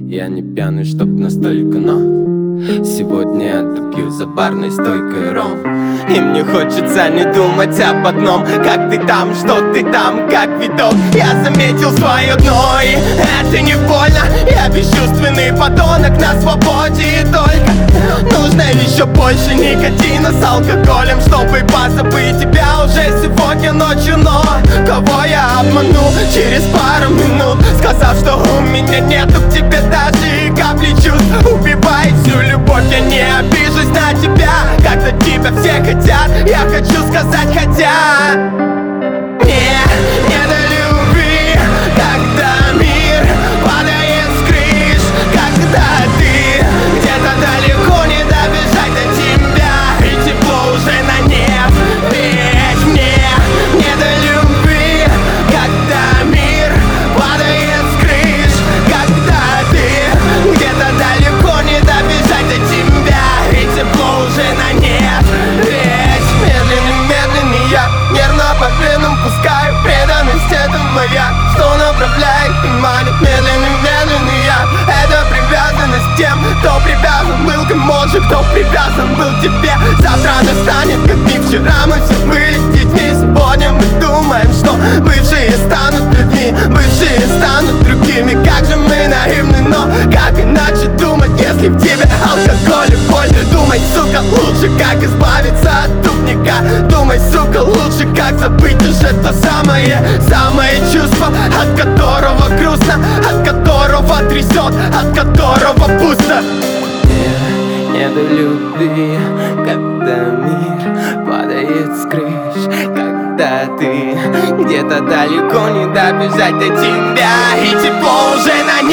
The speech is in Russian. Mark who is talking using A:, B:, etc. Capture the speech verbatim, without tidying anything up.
A: Я не пьяный, чтоб настолько, но сегодня я допью за барной стойкой ром. И мне хочется не думать об одном: как ты там, что ты там, как видок. Я заметил свое дно, и это не больно. Я бесчувственный подонок на свободе, и только нужно еще больше никотина с алкоголем, чтобы позабыть тебя уже сегодня ночью. Но кого я обману через пару минут, сказав, что у меня нету к тебе даже и капли чувств. Убивает всю любовь, я не обижусь на тебя, когда тебя все хотят. Я хочу сказать, хотя мне не до любви, когда мир падает с крыш, когда ты где-то далеко, не добежать до тебя, и тепло уже на нет. Ведь мне не до любви, когда мир падает с крыш, когда ты где-то далеко, не добежать до тебя, и тепло уже на нет. Ведь медленный, медленный я нервно по венам пускаю преданность, это моя, что направляет внимание. Медленный, медленный я, это привязанность к тем, кто привязан был к эмоджи, кто привязан был к тебе. Завтра настанет, как и вчера мы все были с детьми. Сегодня мы думаем, что бывшие станут людьми, бывшие станут другими. Как же мы наивны, но как иначе думать, если в тебе алкоголь и боль? Думай, сука, лучше как избавиться от тупника. Думай, сука, лучше как забыть уже то самое, самое чувство, от которого грустно, от которого трясет, от которого пусто. Я не до любви, когда мир падает с крыш, когда ты где-то далеко, не добежать до тебя, и тепло уже на